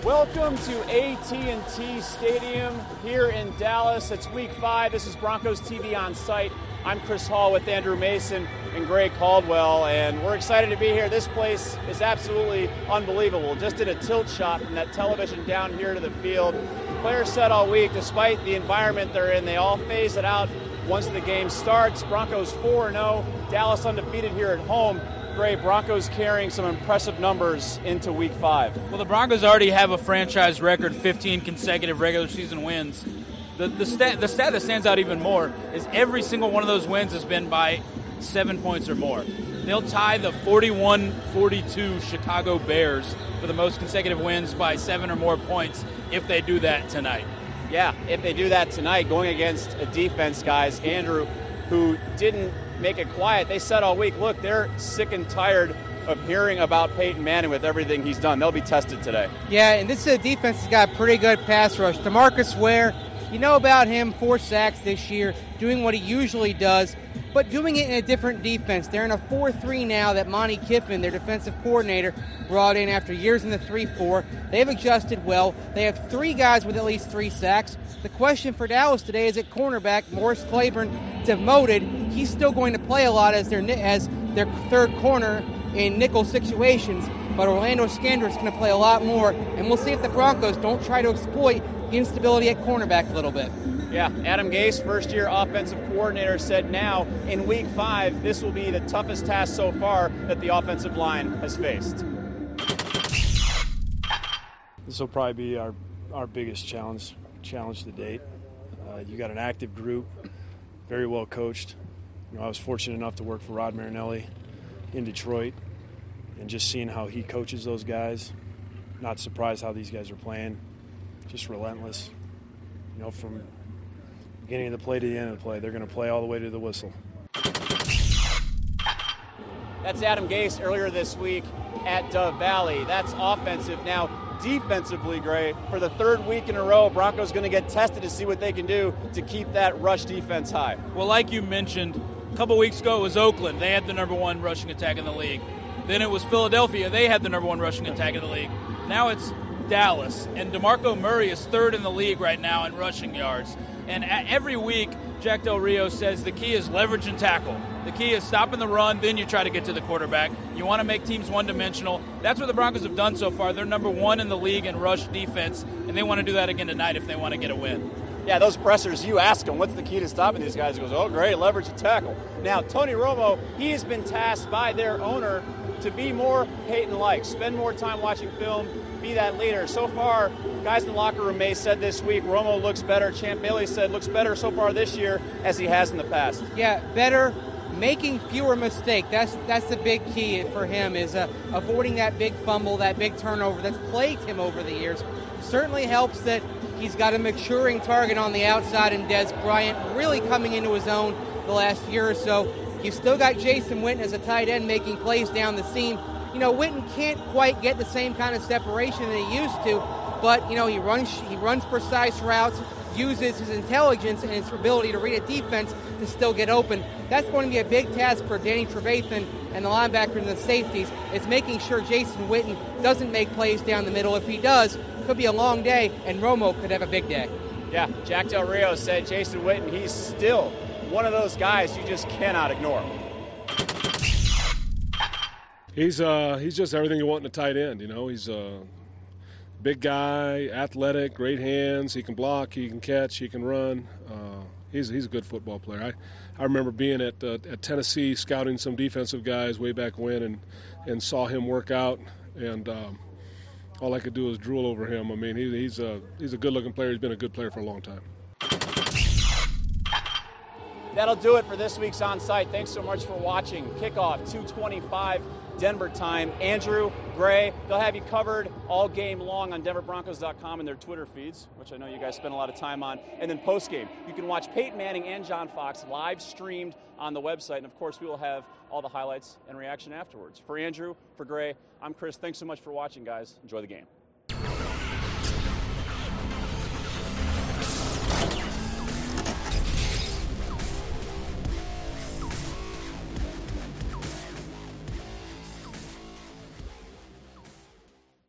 Welcome to AT&T Stadium here in Dallas. It's Week 5. This is Broncos TV on site. I'm Chris Hall with Andrew Mason and Greg Caldwell, and we're excited to be here. This place is absolutely unbelievable. Just did a tilt shot from that television down here to the field. Players said all week, despite the environment they're in, they all phase it out once the game starts. Broncos 4-0, Dallas undefeated here at home. Great, Broncos carrying some impressive numbers into Week 5. Well, the Broncos already have a franchise record, 15 consecutive regular season wins. The stat that stands out even more is every single one of those wins has been by 7 points or more. They'll tie the 41-42 Chicago Bears for the most consecutive wins by 7 or more points if they do that tonight. Yeah, if they do that tonight, going against a defense, guys, Andrew, who didn't make it quiet. They said all week, look, they're sick and tired of hearing about Peyton Manning with everything he's done. They'll be tested today. Yeah, and this is a defense that's got a pretty good pass rush. DeMarcus Ware, you know about him, 4 sacks this year, doing what he usually does, but doing it in a different defense. They're in a 4-3 now that Monty Kiffin, their defensive coordinator, brought in after years in the 3-4. They've adjusted well. They have 3 guys with at least 3 sacks. The question for Dallas today is at cornerback. Morris Claiborne, demoted. He's still going to play a lot as their third corner in nickel situations, but Orlando Scandrick's going to play a lot more, and we'll see if the Broncos don't try to exploit the instability at cornerback a little bit. Yeah, Adam Gase, first-year offensive coordinator, said now in Week 5 this will be the toughest task so far that the offensive line has faced. This will probably be our biggest challenge to date. You got an active group, very well coached. I was fortunate enough to work for Rod Marinelli in Detroit, and just seeing how he coaches those guys, not surprised how these guys are playing, just relentless. From beginning of the play to the end of the play, they're going to play all the way to the whistle. That's Adam Gase earlier this week at Dove Valley. That's offensive. Now, defensively, Gray, for the 3rd week in a row, Broncos going to get tested to see what they can do to keep that rush defense high. Well, like you mentioned, a couple weeks ago it was Oakland. They had the number 1 rushing attack in the league. Then it was Philadelphia. They had the number 1 rushing attack in the league. Now it's Dallas, and DeMarco Murray is 3rd in the league right now in rushing yards. And every week, Jack Del Rio says the key is leverage and tackle. The key is stopping the run, then you try to get to the quarterback. You want to make teams one-dimensional. That's what the Broncos have done so far. They're number 1 in the league in rush defense, and they want to do that again tonight if they want to get a win. Yeah, those pressers, you ask them, what's the key to stopping these guys? He goes, oh, great, leverage and tackle. Now, Tony Romo, he has been tasked by their owner to be more Peyton-like, spend more time watching film, be that leader. So far, guys in the locker room may said this week, Romo looks better. Champ Bailey said looks better so far this year as he has in the past. Yeah, better, making fewer mistakes. That's the big key for him, is avoiding that big fumble, that big turnover that's plagued him over the years. Certainly helps that he's got a maturing target on the outside in Dez Bryant, really coming into his own the last year or so. You've still got Jason Witten as a tight end making plays down the seam. Witten can't quite get the same kind of separation that he used to, but, he runs precise routes, uses his intelligence and his ability to read a defense to still get open. That's going to be a big task for Danny Trevathan and the linebackers and the safeties, is making sure Jason Witten doesn't make plays down the middle. If he does, it could be a long day, and Romo could have a big day. Yeah, Jack Del Rio said Jason Witten, he's still one of those guys you just cannot ignore. He's just everything you want in a tight end. He's a big guy, athletic, great hands. He can block, he can catch, he can run. He's a good football player. I remember being at Tennessee scouting some defensive guys way back when, and saw him work out, and all I could do was drool over him. I mean, he's a good-looking player. He's been a good player for a long time. That'll do it for this week's On Site. Thanks so much for watching. Kickoff, 2:25 Denver time. Andrew, Gray, they'll have you covered all game long on DenverBroncos.com and their Twitter feeds, which I know you guys spend a lot of time on. And then post-game, you can watch Peyton Manning and John Fox live streamed on the website. And, of course, we will have all the highlights and reaction afterwards. For Andrew, for Gray, I'm Chris. Thanks so much for watching, guys. Enjoy the game.